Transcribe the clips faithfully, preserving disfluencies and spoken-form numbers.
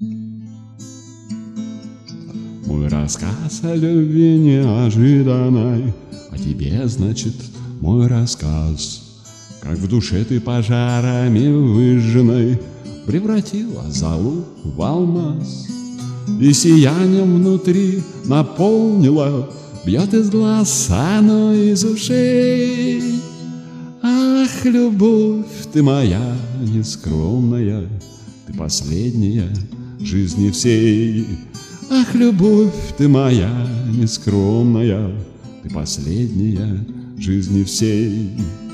Мой рассказ о любви неожиданной, о тебе, значит, мой рассказ. Как в душе ты пожарами выжженной превратила золу в алмаз, и сиянием внутри наполнила, бьет из глаз, оно из ушей. Ах, любовь ты моя нескромная, ты последняя жизни всей. Ах, любовь ты моя нескромная, ты последняя жизни всей.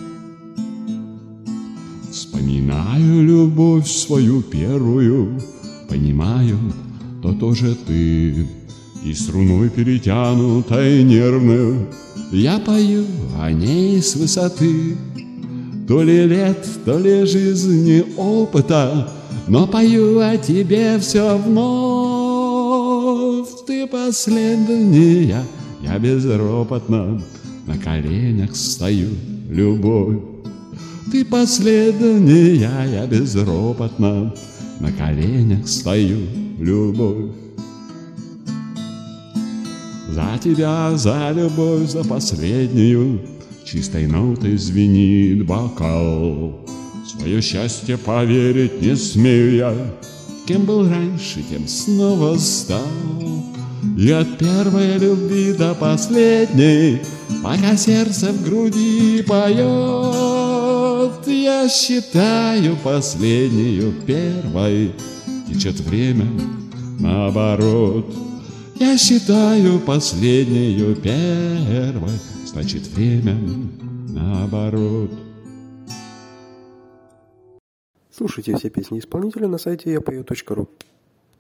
Вспоминаю любовь свою первую, понимаю, то тоже ты. И струной перетянутой нервную я пою о ней с высоты. То ли лет, то ли жизни опыта, но пою о тебе все вновь. Ты последняя, я безропотно на коленях стою, любовь. Ты последняя, я безропотно на коленях стою, любовь. За тебя, за любовь, за последнюю чистой нотой звенит бокал. Свое счастье поверить не смею я, кем был раньше, тем снова стал. И от первой любви до последней, пока сердце в груди поет, я считаю последнюю первой, течет время наоборот. Я считаю последнюю первой, значит время наоборот. Слушайте все песни исполнителя на сайте я пою точка ру.